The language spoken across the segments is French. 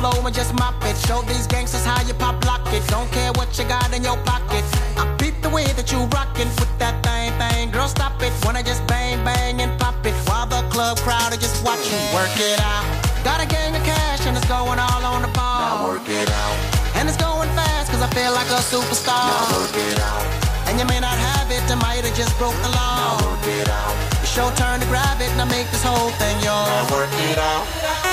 flow and just mop it. Show these gangsters how you pop lock it. Don't care what you got in your pocket. I peep the way that you rockin' with that thing. Girl, stop it. Wanna just bang, bang and pop it. While the club crowd are just watching. Work it out. Got a gang of cash and it's going all on the ball. Now work it out. And it's going fast cause I feel like a superstar. Now work it out. And you may not have it, I might have just broke the law. Now work it out. It's your turn to grab it and I make this whole thing yours. Now work it out.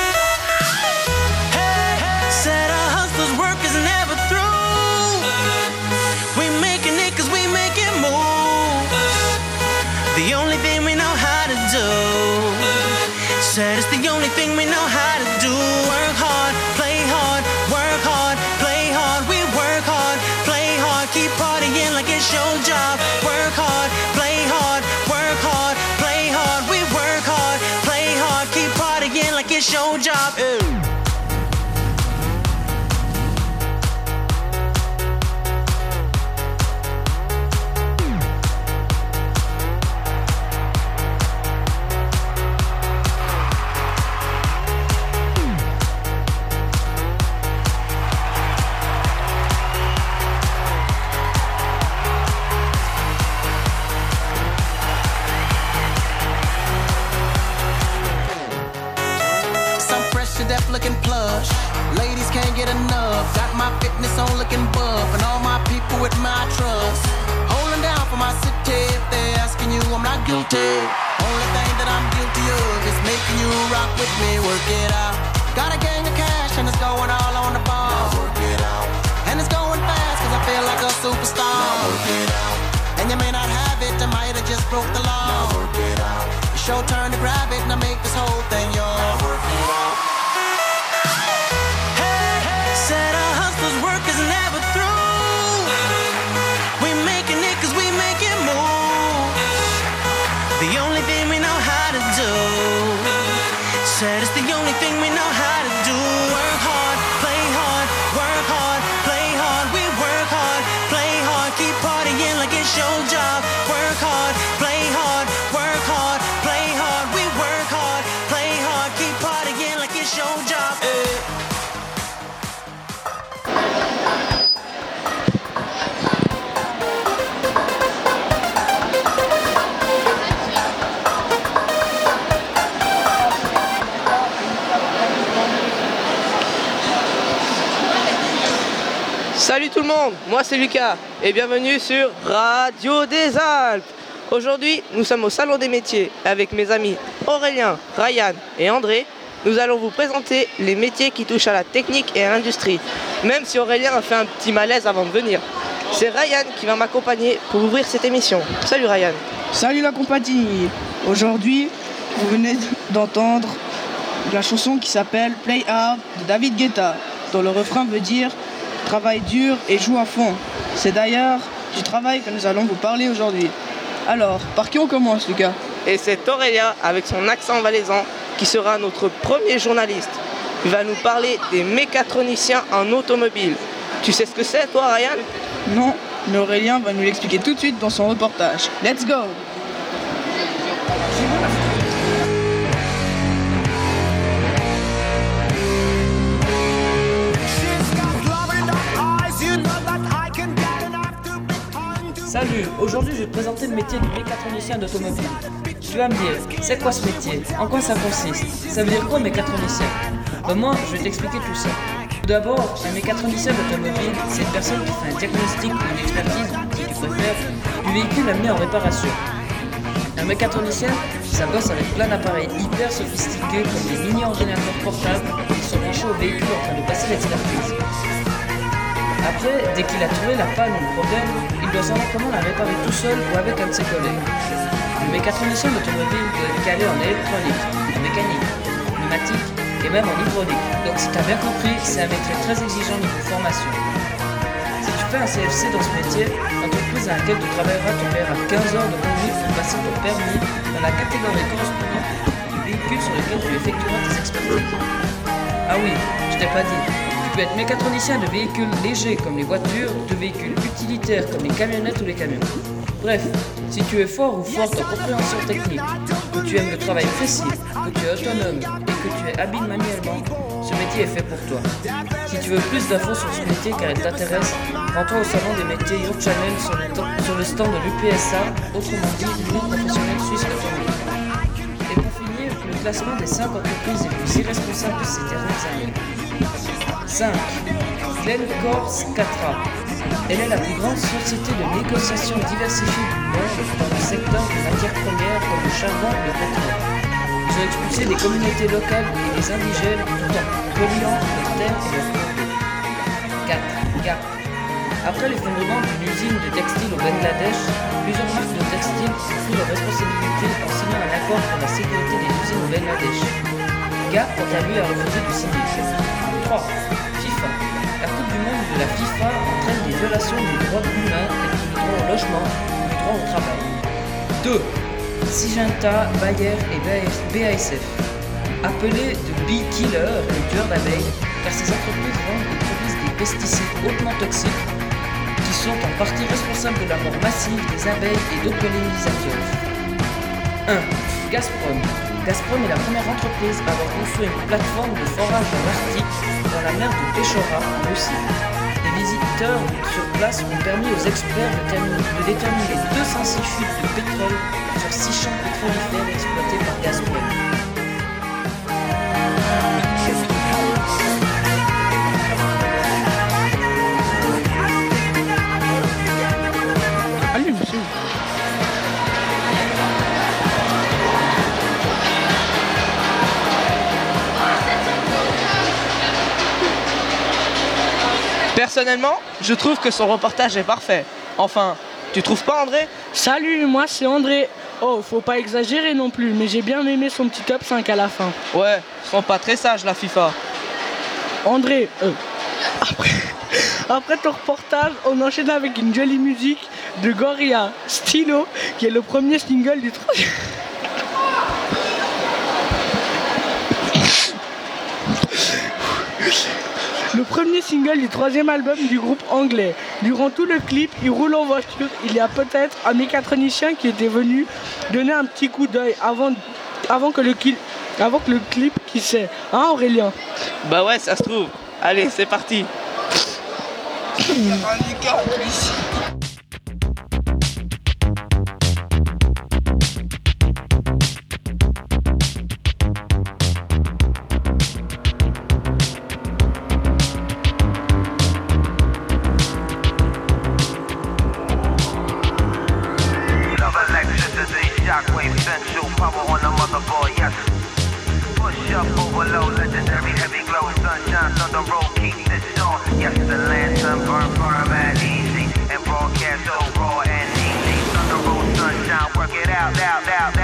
Said a hustler's work is never through. We making it cause we make it move. The only thing we know how to do. Said it's the only thing we know how to do. Work hard, play hard, work hard, play hard. We work hard, play hard, keep partying like it's your job. Work hard, play hard, work hard, play hard. We work hard, play hard, keep partying like it's your job. Ew. Looking plush, ladies can't get enough. Got my fitness on looking buff, and all my people with my trust. Holding down for my city. If they're asking you, I'm not guilty. Only thing that I'm guilty of is making you rock with me. Work it out. Got a gang of cash and it's going all on the ball. Now work it out. And it's going fast cause I feel like a superstar. Now work it out. And you may not have it, I might have just broke the law. Now work it out. It's your turn to grab it and I make this whole thing yours. Now work it out. Said a hustler's work is never through. We making it cause we make it move. The only thing we know how to do. Said it's the only thing we know how to do. Work hard, play hard, work hard, play hard. We work hard, play hard, keep partying like it's your job. Work hard, play hard, work hard, play hard. We work hard, play hard, keep partying like it's your job. Salut tout le monde, moi c'est Lucas et bienvenue sur Radio des Alpes. Aujourd'hui, nous sommes au Salon des métiers avec mes amis Aurélien, Ryan et André. Nous allons vous présenter les métiers qui touchent à la technique et à l'industrie, même si Aurélien a fait un petit malaise avant de venir. C'est Ryan qui va m'accompagner pour ouvrir cette émission. Salut Ryan. Salut la compagnie. Aujourd'hui, vous venez d'entendre la chanson qui s'appelle Play Hard de David Guetta, dont le refrain veut dire travaille dur et joue à fond. C'est d'ailleurs du travail que nous allons vous parler aujourd'hui. Alors, par qui on commence, Lucas? Et c'est Aurélien avec son accent valaisan qui sera notre premier journaliste. Il va nous parler des mécatroniciens en automobile. Tu sais ce que c'est, toi, Ryan? Non, mais Aurélien va nous l'expliquer tout de suite dans son reportage. Let's go! Salut, aujourd'hui je vais te présenter le métier de mécatronicien d'automobile. Tu vas me dire, c'est quoi ce métier? En quoi ça consiste? Ça veut dire quoi mécatronicien? Moi, je vais t'expliquer tout ça. Tout d'abord, un mécatronicien d'automobile, c'est une personne qui fait un diagnostic ou une expertise, si tu préfères, du véhicule amené en réparation. Un mécatronicien, ça bosse avec plein d'appareils hyper sophistiqués comme des mini-ordinateurs portables qui sont branchés au véhicule en train de passer l'expertise. Après, dès qu'il a trouvé la panne ou le problème, il doit savoir comment la réparer tout seul ou avec un de ses collègues. Le mécatronicien d'automobile doit être calé en électronique, en mécanique, en pneumatique et même en hydraulique. Donc si tu as bien compris, c'est un métier très exigeant niveau formation. Si tu fais un CFC dans ce métier, l'entreprise à laquelle tu travailleras te paiera 15 heures de conduite pour passer ton permis dans la catégorie correspondante du véhicule sur lequel tu effectueras tes expertises. Ah oui, je t'ai pas dit. Tu peux être mécatronicien de véhicules légers comme les voitures, de véhicules utilitaires comme les camionnettes ou les camions. Bref, si tu es fort ou forte en compréhension technique, que tu aimes le travail précis, que tu es autonome et que tu es habile manuellement, ce métier est fait pour toi. Si tu veux plus d'infos sur ce métier car il t'intéresse, rends-toi au salon des métiers Your Channel sur le stand de l'UPSA, autrement dit l'Union professionnelle suisse automobile. Et pour finir, le classement des 5 entreprises les plus irresponsables de ces dernières années. 5. Glencore Scatra. Elle est la plus grande société de négociation diversifiée du monde dans le secteur des matières premières comme le charbon et le pétrole. Ils ont expulsé des communautés locales et des indigènes tout en polluant leurs terres et leurs cours. 4. Gap. Après l'effondrement d'une usine de textile au Bangladesh, plusieurs marques de textile ont pris leurs responsabilités en signant un accord pour la sécurité des usines au Bangladesh. Gap, quant à lui, a refusé de signer. 3. FIFA. La Coupe du Monde de la FIFA entraîne des violations des droits humains tels que le droit au logement ou le droit au travail. 2. Syngenta, Bayer et BASF. Appelés de bee killers, les tueurs d'abeilles, car ces entreprises vendent et produisent des pesticides hautement toxiques qui sont en partie responsables de la mort massive des abeilles et d'autres pollinisateurs. 1. Gazprom. Gazprom est la première entreprise à avoir construit une plateforme de forage en Arctique dans la mer de Pechora en Russie. Les visiteurs sur place ont permis aux experts de déterminer 206 fuites de pétrole sur 6 champs pétrolifères exploités par Gazprom. Allez, monsieur. Personnellement, je trouve que son reportage est parfait. Enfin, tu trouves pas, André? Salut, moi c'est André. Oh, faut pas exagérer non plus, mais j'ai bien aimé son petit top 5 à la fin. Ouais, ils sont pas très sages, la FIFA. André, après ton reportage, on enchaîne avec une jolie musique de Gorilla, Stylo, qui est le premier single du troisième. Le premier single du troisième album du groupe anglais. Durant tout le clip, il roule en voiture. Il y a peut-être un mécatronicien qui était venu donner un petit coup d'œil avant que le clip qui sait. Hein, Aurélien? Bah ouais, ça se trouve. Allez, c'est parti. Shockwave central power on the motherboard, yes. Push up, overload, legendary heavy glow, sunshine, thunder roll, keep this on. Yes, the lantern burn, at easy, and broadcast so raw and easy. Thunder roll, sunshine, work it out, out.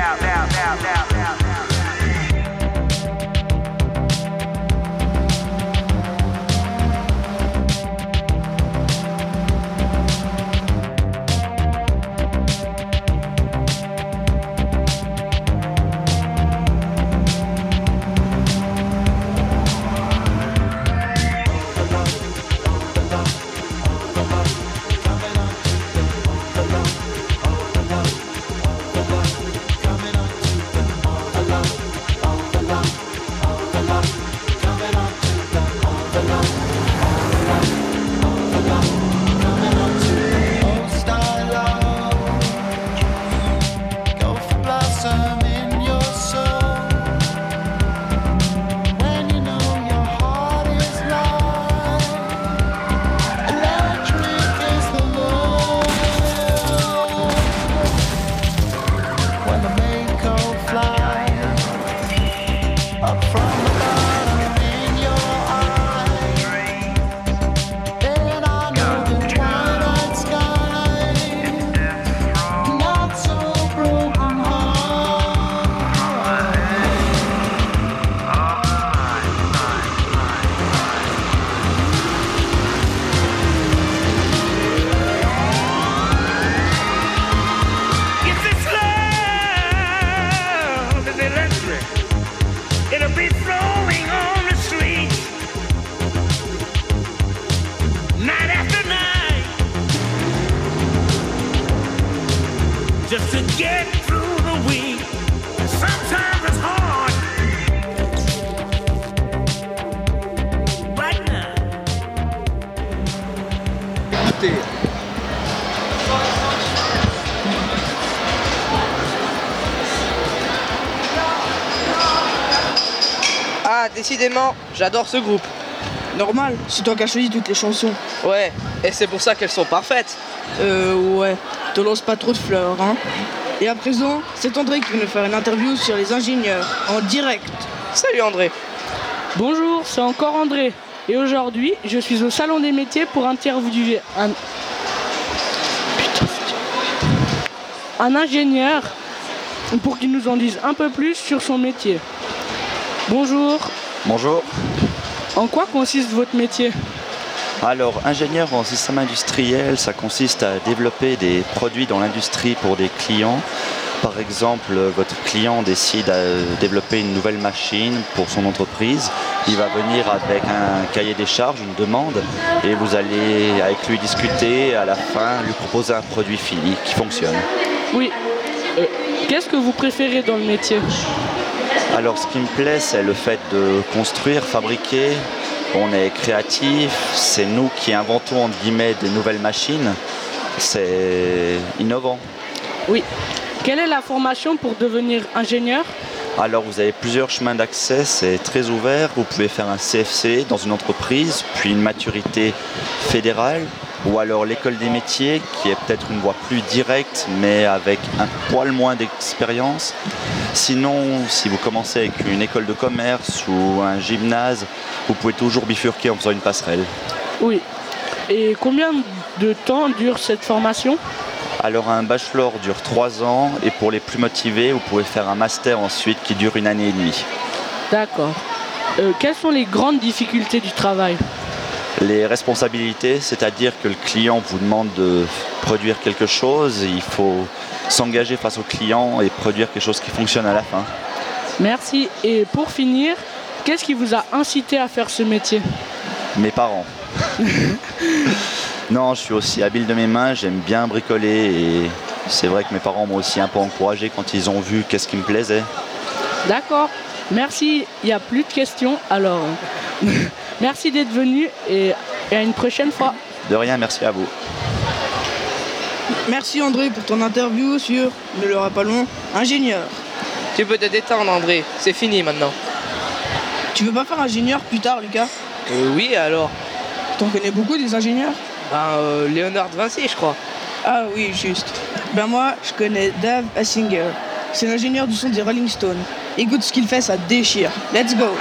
just to get through the week. Sometimes it's hard. Ah, décidément, j'adore ce groupe. Normal, c'est toi qui as choisi toutes les chansons. Ouais, et c'est pour ça qu'elles sont parfaites. Ouais, te lance pas trop de fleurs, hein. Et à présent, c'est André qui va nous faire une interview sur les ingénieurs, en direct. Salut André. Bonjour, c'est encore André. Et aujourd'hui, je suis au Salon des métiers pour interviewer un ingénieur pour qu'il nous en dise un peu plus sur son métier. Bonjour. Bonjour. En quoi consiste votre métier? Alors, ingénieur en système industriel, ça consiste à développer des produits dans l'industrie pour des clients. Par exemple, votre client décide de développer une nouvelle machine pour son entreprise. Il va venir avec un cahier des charges, une demande, et vous allez avec lui discuter, à la fin, lui proposer un produit fini qui fonctionne. Oui. Qu'est-ce que vous préférez dans le métier? Alors, ce qui me plaît, c'est le fait de construire, fabriquer. On est créatif, c'est nous qui inventons entre guillemets des nouvelles machines. C'est innovant. Oui. Quelle est la formation pour devenir ingénieur? Alors vous avez plusieurs chemins d'accès, c'est très ouvert. Vous pouvez faire un CFC dans une entreprise, puis une maturité fédérale, ou alors l'école des métiers, qui est peut-être une voie plus directe, mais avec un poil moins d'expérience. Sinon, si vous commencez avec une école de commerce ou un gymnase, vous pouvez toujours bifurquer en faisant une passerelle. Oui. Et combien de temps dure cette formation? Alors un bachelor dure 3 ans, et pour les plus motivés, vous pouvez faire un master ensuite qui dure 1 année et demie. D'accord. Quelles sont les grandes difficultés du travail? Les responsabilités, c'est-à-dire que le client vous demande de produire quelque chose, il faut s'engager face au client et produire quelque chose qui fonctionne à la fin. Merci. Et pour finir, qu'est-ce qui vous a incité à faire ce métier? Mes parents. Non, je suis aussi habile de mes mains, j'aime bien bricoler et c'est vrai que mes parents m'ont aussi un peu encouragé quand ils ont vu qu'est-ce qui me plaisait. D'accord. Merci. Il n'y a plus de questions. Alors, merci d'être venu et à une prochaine fois. De rien, merci à vous. Merci André pour ton interview sur, ne l'aura pas long, ingénieur. Tu peux te détendre André, c'est fini maintenant. Tu veux pas faire ingénieur plus tard, Lucas? Oui alors. T'en connais beaucoup des ingénieurs? Léonard de Vinci je crois. Ah oui, juste. Ben moi, je connais Dave Hassinger. C'est l'ingénieur du son des Rolling Stones. Écoute ce qu'il fait, ça déchire. Let's go!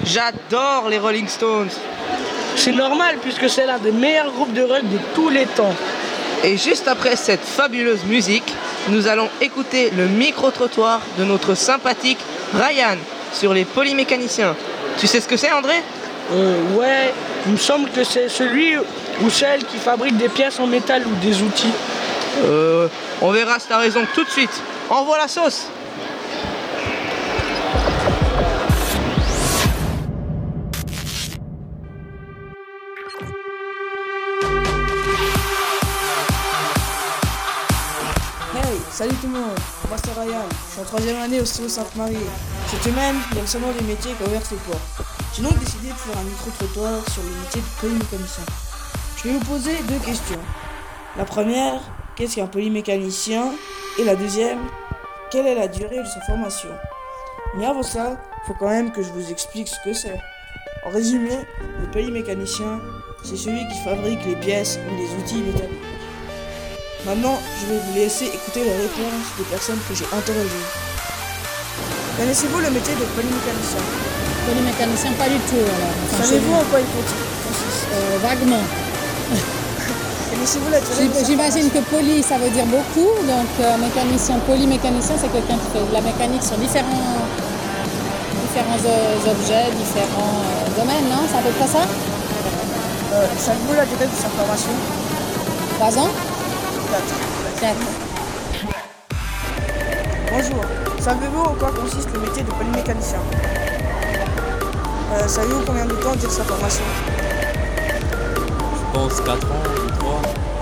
J'adore les Rolling Stones. C'est normal puisque c'est l'un des meilleurs groupes de rock de tous les temps. Et juste après cette fabuleuse musique, nous allons écouter le micro-trottoir de notre sympathique Ryan sur les polymécaniciens. Tu sais ce que c'est, André? Ouais, il me semble que c'est celui ou celle qui fabrique des pièces en métal ou des outils. On verra si t'as raison tout de suite. Envoie la sauce. Hey, salut tout le monde, moi c'est Ryan, je suis en 3e année au CIO Sainte-Marie. Cette semaine, il y a le salon des métiers qui a ouvert ses portes. J'ai donc décidé de faire un micro-trottoir sur le métier de polymécanicien. Je vais vous poser 2 questions. La première, qu'est-ce qu'un polymécanicien? Et la deuxième, quelle est la durée de sa formation? Mais avant ça, il faut quand même que je vous explique ce que c'est. En résumé, le polymécanicien, c'est celui qui fabrique les pièces ou les outils métalliques. Maintenant, je vais vous laisser écouter les réponses des personnes que j'ai interrogées. Connaissez-vous le métier de polymécanicien? Polymécanicien, pas du tout. Alors. Savez-vous en quoi il consiste? Vaguement. Connaissez-vous la durée de sa J'imagine que formation? poly, ça veut dire beaucoup. Donc, mécanicien, polymécanicien, c'est quelqu'un qui fait de la mécanique sur différents objets, différents domaines, non? C'est à peu près ça? Savez-vous la durée de sa formation? 3 ans? 4. Bonjour. Savez-vous en quoi consiste le métier de polymécanicien? Savez-vous combien de temps dure sa formation? Je pense 4 ans, 3.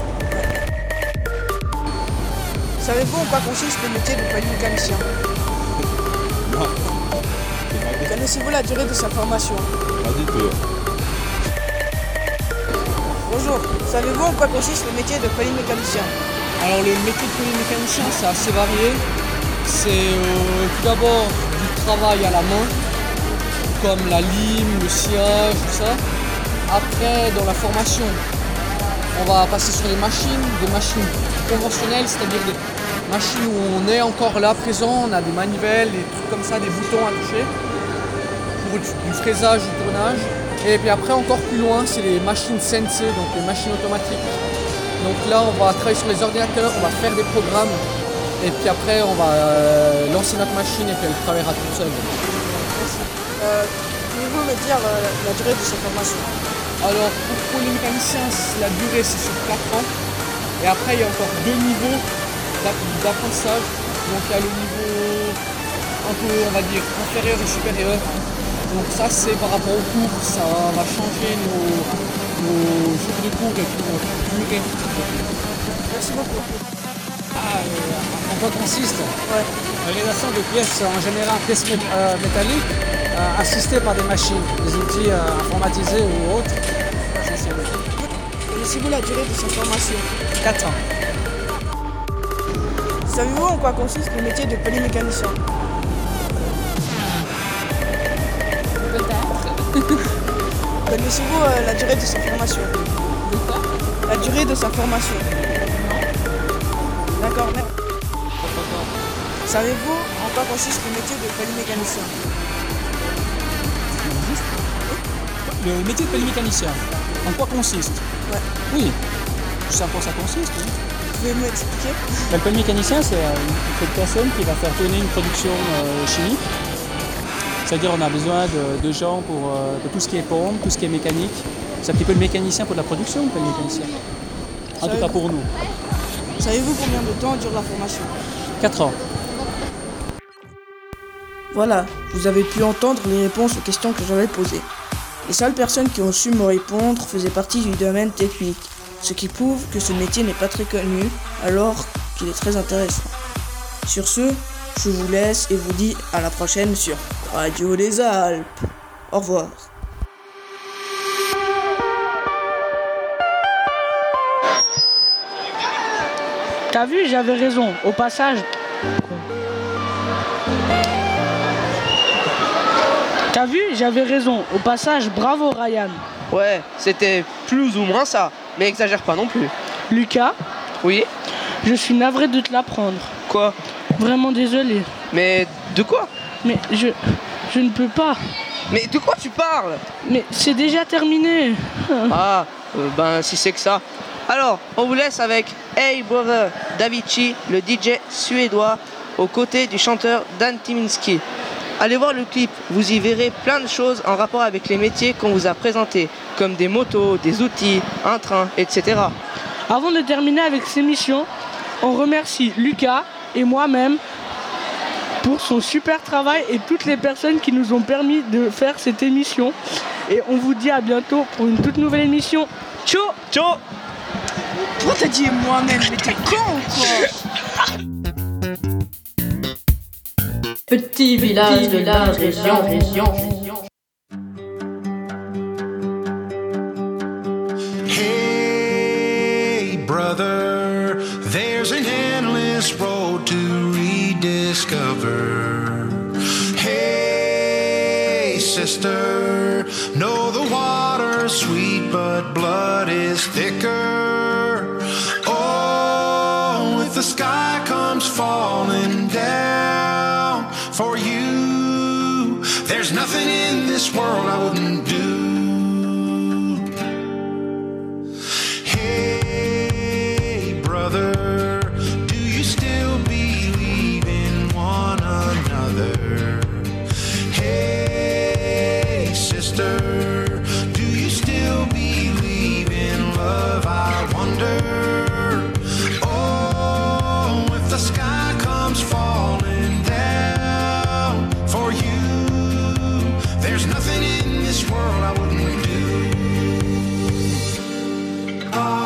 Savez-vous en quoi consiste le métier de polymécanicien? Non. Connaissez-vous la durée de sa formation? Pas du tout. Bonjour. Savez-vous en quoi consiste le métier de polymécanicien? Alors le métier de polymécanicien c'est assez varié. C'est tout d'abord du travail à la main, comme la lime, le sciage, tout ça. Après dans la formation, on va passer sur les machines, des machines conventionnelles, c'est-à-dire des machines où on est encore là présent, on a des manivelles, des trucs comme ça, des boutons à toucher, pour du fraisage, du tournage. Et puis après encore plus loin, c'est les machines CNC, donc les machines automatiques. Donc là, on va travailler sur les ordinateurs, on va faire des programmes, et puis après, on va lancer notre machine et puis elle travaillera toute seule. Merci. Pouvez-vous me dire la durée de sa formation? Alors, pour les mécaniciens, la durée c'est sur 4 ans, et après, il y a encore 2 niveaux d'apprentissage. Donc il y a le niveau un peu, on va dire, inférieur et supérieur. Donc ça, c'est par rapport aux cours, ça va changer nos jours de cours et puis notre durée. Merci beaucoup. En quoi consiste Ouais. la réalisation de pièces, en général pièces métalliques, assistées par des machines, des outils informatisés ou autres. Essentiellement. Connaissez-vous la durée de sa formation? 4 ans. Savez-vous en quoi consiste le métier de polymécanicien? Connaissez-vous la durée de sa formation? La durée de sa formation? D'accord, merci. Savez-vous en quoi consiste le métier de polymécanicien? Le métier de polymécanicien, en quoi consiste? Ouais. Oui, je sais en quoi ça consiste. Oui. Vous pouvez m'expliquer? Le polymécanicien, c'est une personne qui va faire tourner une production chimique. C'est-à-dire on a besoin de gens pour tout ce qui est pompe, tout ce qui est mécanique. C'est un petit peu le mécanicien pour la production, le polymécanicien. En tout cas pour nous. Savez-vous combien de temps dure la formation? 4 ans. Voilà, vous avez pu entendre les réponses aux questions que j'avais posées. Les seules personnes qui ont su me répondre faisaient partie du domaine technique, ce qui prouve que ce métier n'est pas très connu, alors qu'il est très intéressant. Sur ce, je vous laisse et vous dis à la prochaine sur Radio des Alpes. Au revoir. T'as vu, j'avais raison. Au passage... T'as vu, j'avais raison. Au passage, bravo Ryan. Ouais, c'était plus ou moins ça, mais exagère pas non plus. Lucas, Oui? je suis navré de te l'apprendre. Quoi? Vraiment désolé. Mais de quoi? Mais je ne peux pas. Mais de quoi tu parles? Mais c'est déjà terminé. Ah, ben si c'est que ça. Alors, on vous laisse avec Hey Brother d'Avicii, le DJ suédois, aux côtés du chanteur Dan Tyminski. Allez voir le clip, vous y verrez plein de choses en rapport avec les métiers qu'on vous a présentés, comme des motos, des outils, un train, etc. Avant de terminer avec cette émission, on remercie Lucas et moi-même pour son super travail et toutes les personnes qui nous ont permis de faire cette émission. Et on vous dit à bientôt pour une toute nouvelle émission. Ciao! Ciao! Toi t'as dit moi-même, mais t'es con ou quoi? Petit village de la région. Hey brother, there's an endless road to rediscover. Hey sister, know the water's sweet but blood is thicker. Oh, if the sky comes falling down for you, there's nothing in this world I wouldn't do. Hey brother, do you still believe in one another? Hey sister, do you still believe in love? I wonder. Oh, if the sky comes falling down for you, there's nothing in this world I wouldn't do.